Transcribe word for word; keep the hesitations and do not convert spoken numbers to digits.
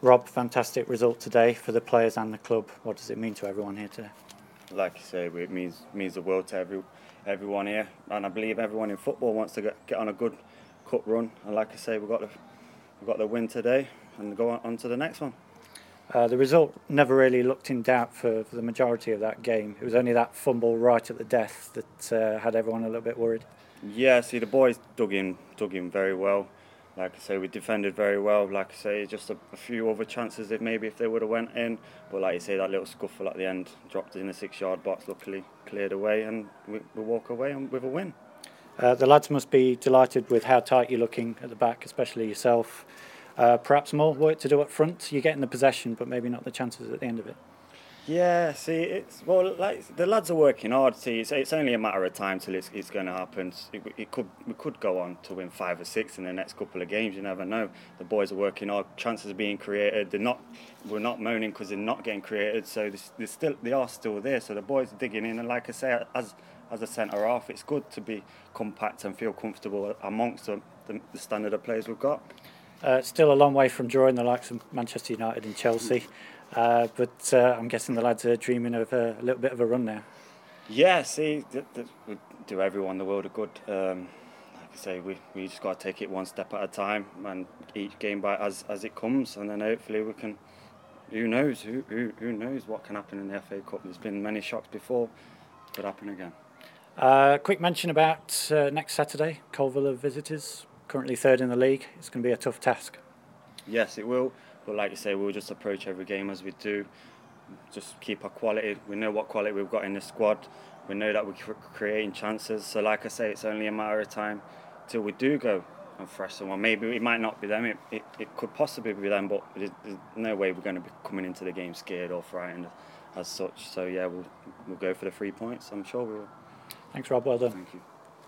Rob, fantastic result today for the players and the club. What does it mean to everyone here today? Like you say, it means means the world to every everyone here, and I believe everyone in football wants to get, get on a good cup run. And like I say, we've got the we've got the win today, and go on, on to the next one. Uh, the result never really looked in doubt for, for the majority of that game. It was only that fumble right at the death that uh, had everyone a little bit worried. Yeah, see, the boys dug in dug in very well. Like I say, we defended very well. Like I say, just a, a few other chances if maybe if they would have went in. But like you say, that little scuffle at the end dropped in the six-yard box. Luckily cleared away, and we, we walk away with a win. Uh, the lads must be delighted with how tight you're looking at the back, especially yourself. Uh, perhaps more work to do up front. You're getting the possession, but maybe not the chances at the end of it. Yeah, see, it's well, like the lads are working hard. See, it's, it's only a matter of time till it's, it's going to happen. It, it could we could go on to win five or six in the next couple of games. You never know. The boys are working hard. Chances are being created. They're not. We're not moaning because they're not getting created. So they're still they are still there. So the boys are digging in. And like I say, as as a centre half, it's good to be compact and feel comfortable amongst the, the, the standard of players we've got. Uh, still a long way from drawing the likes of Manchester United and Chelsea. Uh, but uh, I'm guessing the lads are dreaming of a, a little bit of a run now. Yeah, see, th- th- we do everyone the world of good. Um, like I say, we, we just got to take it one step at a time and each game by as as it comes, and then hopefully we can. Who knows? Who who who knows what can happen in the F A Cup? There's been many shocks before. Could happen again. Uh, quick mention about uh, next Saturday, Colville are visitors, currently third in the league. It's going to be a tough task. Yes, it will. But like you say, we'll just approach every game as we do. Just keep our quality. We know what quality we've got in the squad. We know that we're creating chances. So like I say, it's only a matter of time till we do go and fresh someone. Maybe it might not be them. It, it, it could possibly be them, but there's, there's no way we're going to be coming into the game scared or frightened as such. So yeah, we'll we'll go for the three points. I'm sure we will. Thanks, Rob. Well done. Thank you.